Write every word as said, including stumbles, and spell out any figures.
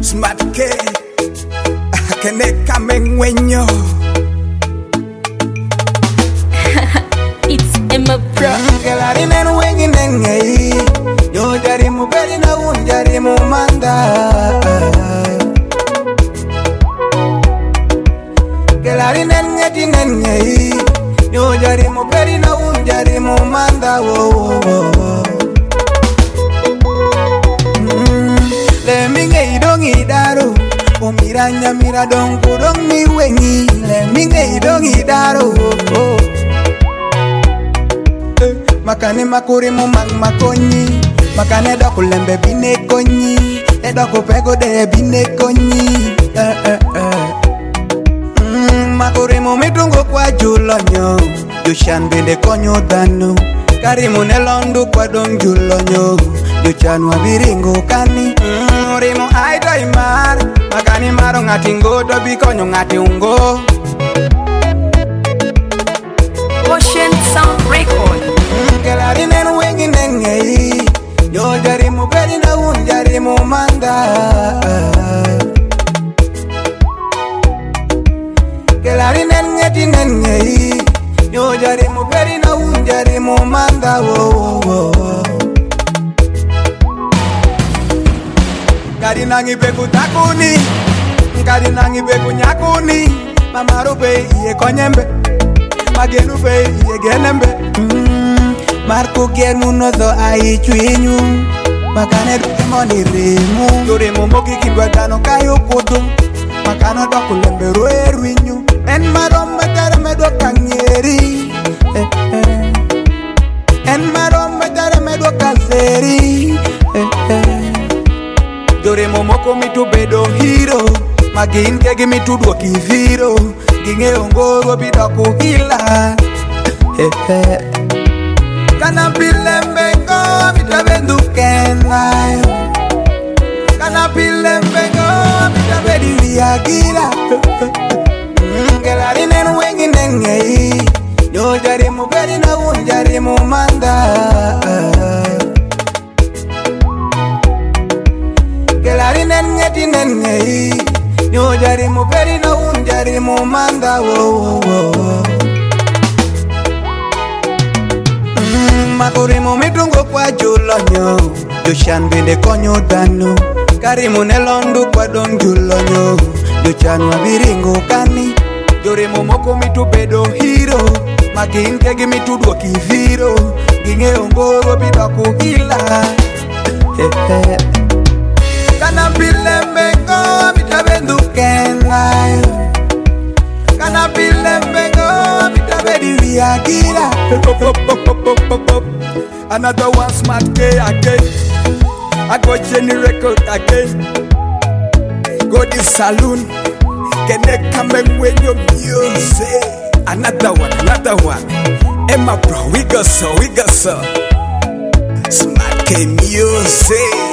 Smart K Kene coming when you It's Emma Pro. Gelari nenu wengi nengei Yo jari mu beri na unjari mu manda Gelari nengeti nengei Yo jari mu beri na unjari mu manda wo wo wo Le minge idongi daru O miranya mira dong kurong mi wengi Le minge idongi daru oh. Makane makuri mu mang makonyi Makane doko lembe bine konyi E doko pego de bine konyi eh, eh, eh. mm, Makuri mu mitungo kwa julonyo Yushan binde konyo danu Karimu nelondu kwa dong julonyo Yuchan wabiringo kani mm, Urimu aito imar Makani maro ngati ngodo bikonyo ngati ungo Ocean Sound Record. Gelari nenu wengi nengei Yo jari mu beri na unjari mu manda Gelari nengeti nengei Yo jari mu beri na unjari mu manda wo wo wo Kari nangi beku takuni Kari nangi beku nyakuni Mamaru be iye konyembe Magenu be iye genembe mm. Marco genu no do ai chwinyu Makane moni remu Yoremu mogi kindwa dano kayo koto Makano do kulembe roe rwinyu En marom metere medo kanyeri eh, eh. En marom metere medo kazeri eh, eh. Yoremu moko mitu bedo hero Magin kegi mitu duo kiviro Ginge ongoro bidoko hila eh, eh. Kana pilembengo mitabendu kenai Kana pilembengo mitabedi viagira Gelari nenu wengi nengei Yo jari mu beri na unjari mu manda Gelari nengeti nengei Yo jari mu beri na unjari mu manda wo wo wo Makurimu mitungo kwa julonyo Yushan binde konyo danu Karimu nelondu kwa dong julonyo Yuchan wabiringo kani Yorimu moko mitu bedo hero Magin kegi mitu duo kiviro Ginge ongoro bidoko hila eh, eh. Kana pilembengo mitabendu kenai Kana pilembengo mitabedi viagira Another one Smart K again I got Jenny record again Go the saloon Can they come and win your music Another one, another one Emma Pro, we got so, we got so Smart K music